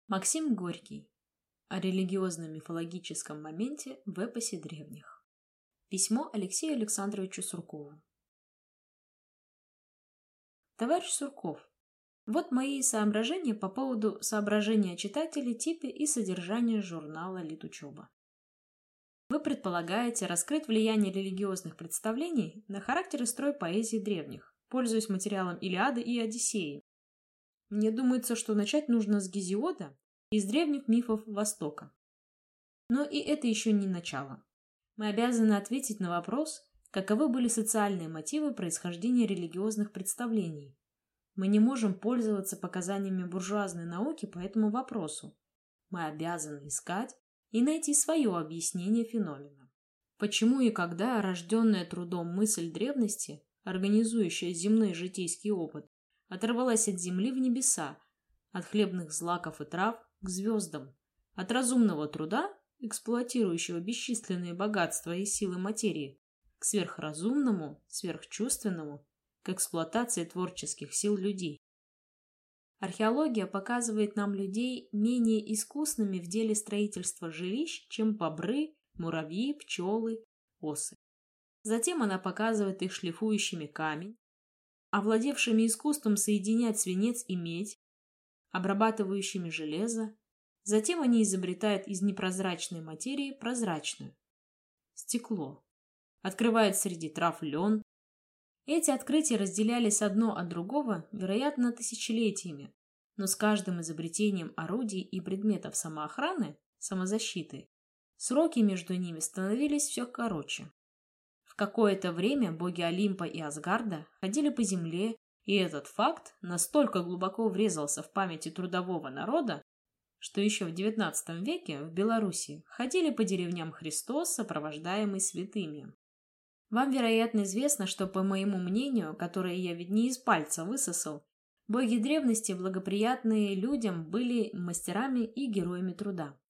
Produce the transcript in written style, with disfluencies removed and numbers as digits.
Максим Горький. О религиозно-мифологическом моменте в эпосе древних. Письмо Алексею Александровичу Суркову. Товарищ Сурков, вот мои соображения по поводу соображения читателей, типе и содержания журнала «Литучеба». Вы предполагаете раскрыть влияние религиозных представлений на характер и строй поэзии древних, пользуясь материалом Илиады и Одиссеи. Мне думается, что начать нужно с Гезиода, из древних мифов Востока. Но и это еще не начало. Мы обязаны ответить на вопрос, каковы были социальные мотивы происхождения религиозных представлений. Мы не можем пользоваться показаниями буржуазной науки по этому вопросу. Мы обязаны искать и найти свое объяснение феномена. Почему и когда рожденная трудом мысль древности, организующая земной житейский опыт, оторвалась от земли в небеса, от хлебных злаков и трав к звездам, от разумного труда, эксплуатирующего бесчисленные богатства и силы материи, к сверхразумному, сверхчувственному, к эксплуатации творческих сил людей. Археология показывает нам людей менее искусными в деле строительства жилищ, чем бобры, муравьи, пчелы, осы. Затем она показывает их шлифующими камень, овладевшими искусством соединять свинец и медь, обрабатывающими железо. Затем они изобретают из непрозрачной материи прозрачную – стекло. Открывают среди трав лен. Эти открытия разделялись одно от другого, вероятно, тысячелетиями, но с каждым изобретением орудий и предметов самоохраны, самозащиты, сроки между ними становились все короче. В какое-то время боги Олимпа и Асгарда ходили по земле, и этот факт настолько глубоко врезался в памяти трудового народа, что еще в XIX веке в Белоруссии ходили по деревням Христос, сопровождаемый святыми. Вам, вероятно, известно, что, по моему мнению, которое я ведь не из пальца высосал, боги древности, благоприятные людям, были мастерами и героями труда.